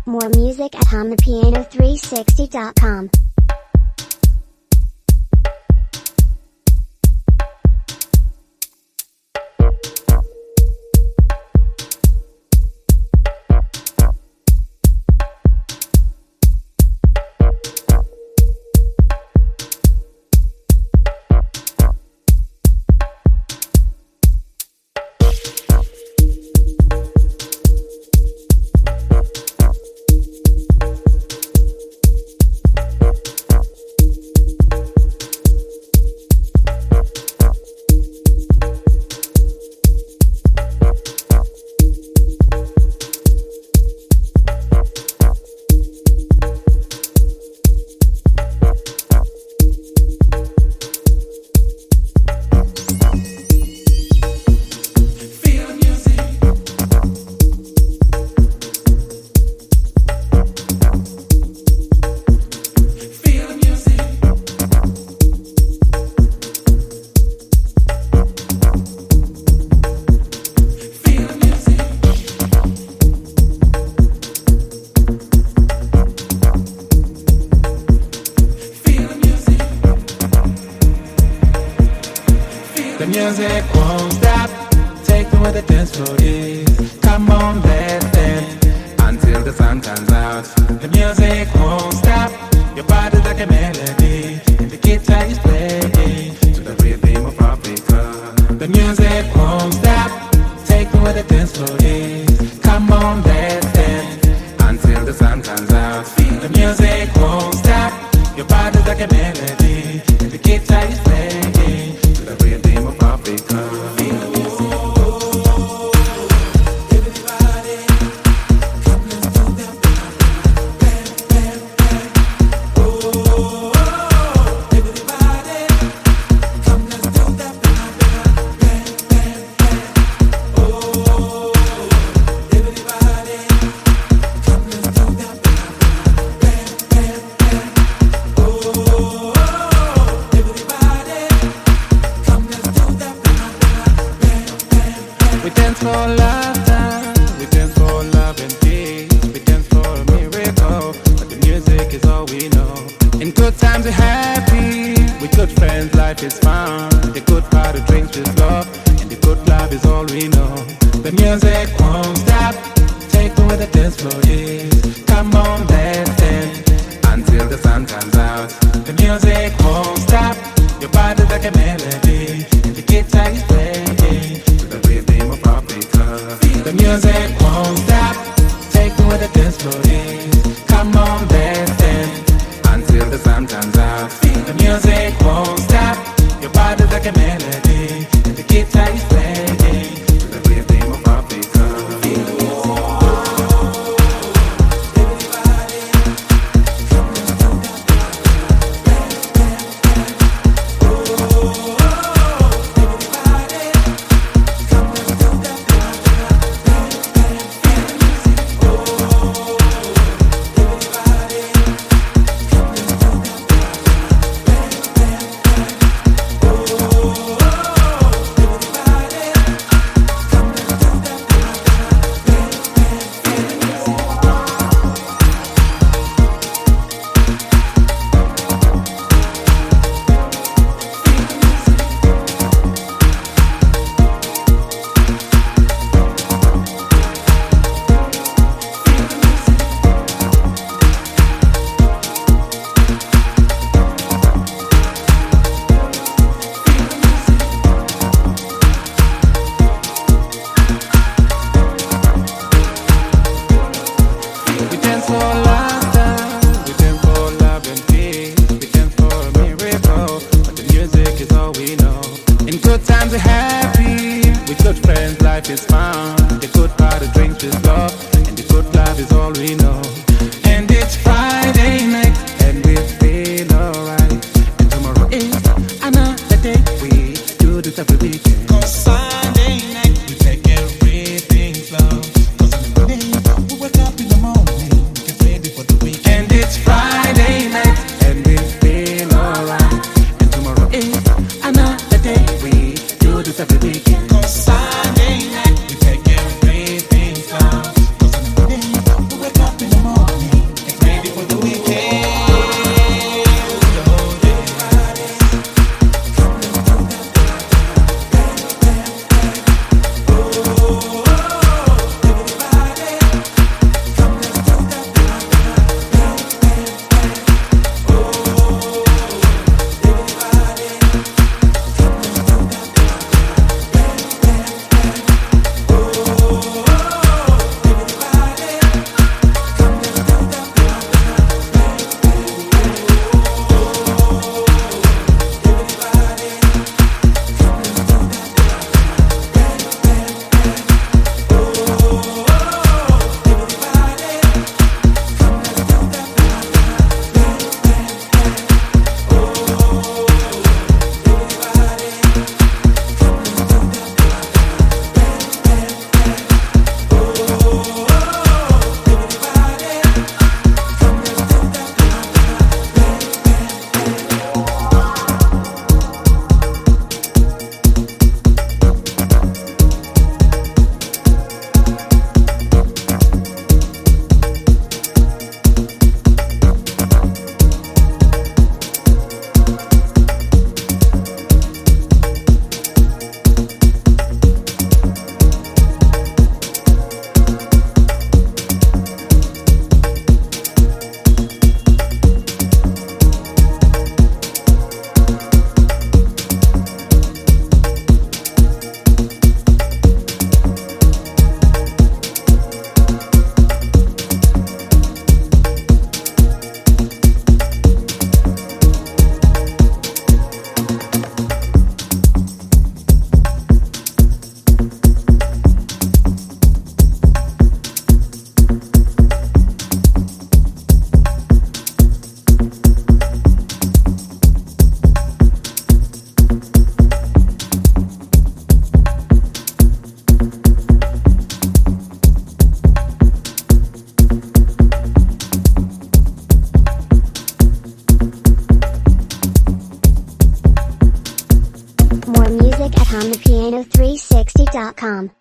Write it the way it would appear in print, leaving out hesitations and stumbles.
More music at HumThePiano360.com. music won't stop. Take me where the dance floor is. Come on, let's dance until the sun comes out. The music won't stop. Your body's like a melody, and the guitar is playing to the rhythm of Africa. The music won't stop. Take me where the dance floor is. Come on, let's dance until the sun comes out. The music won't stop. Your body's like a melody, and the guitar is playing to the rhythm of Africa. We dance for laughter, we dance for love and peace, we dance for a miracle, but the music is all we know. In good times we're happy, with good friends life is fun. The good part of drinks is love, and the good love is all we know. The music won't stop, take me where the dance floor is. Come on, let's dance until the sun comes out. The music won't stop, your body's like a melody, and the guitar is playing to the rhythm of Africa. The music won't stop, take me where the dance floor is. Come on, let's dance until the sun comes out. The music won't stop, your body's like a melody, and the guitar is playing to the rhythm of Africa. Sunday night, we take everything slow. 'Cause on the day we wake up in the morning. music at HondaPiano360.com.